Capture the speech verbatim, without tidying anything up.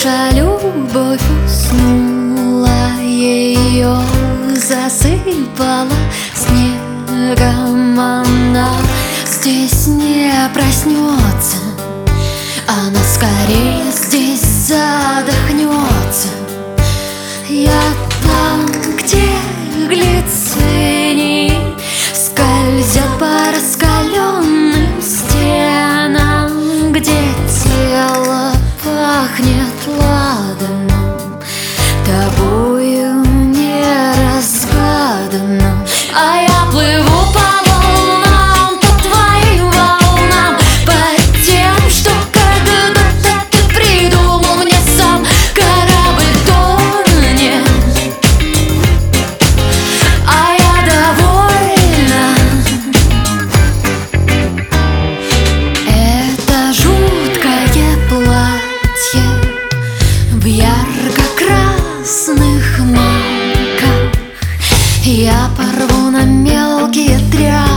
Наша любовь уснула, ее засыпала снегом. Она здесь не проснется, она скорее здесь задохнется. Я там, где глицинии скользят по раскаленным стенам, где тело пахнет ладаном, тобою неразгаданным. А я плыву по волнам, по твоим волнам, по тем, что когда-то ты придумал мне сам. Корабль тонет, а я довольна. Это жуткое платье в ярко-красных маках я порву на мелкие тряпки.